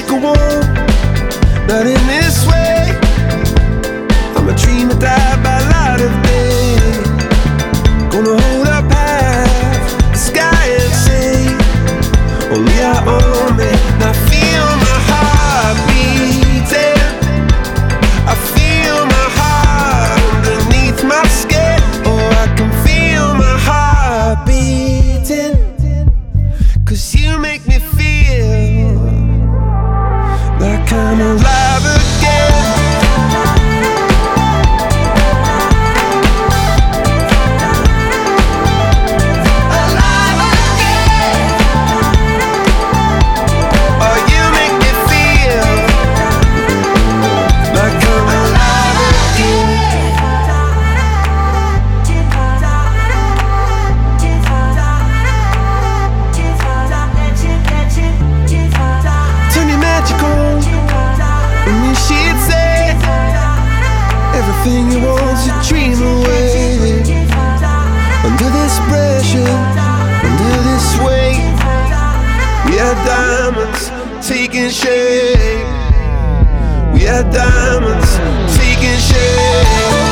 go on, not in this way. I'm a dreamer died by light of day. Gonna hold up half the sky and say, only I own me. Now feel my heart beating, I feel my heart underneath my skin. Oh, I can feel my heart beating, 'cause you make me feel like I'm alive again. Alive again. Oh, you make me feel like I'm alive again. Turn your magic on, and you should say everything you want to dream away. Under this pressure, under this weight, we are diamonds taking shape. We are diamonds taking shape.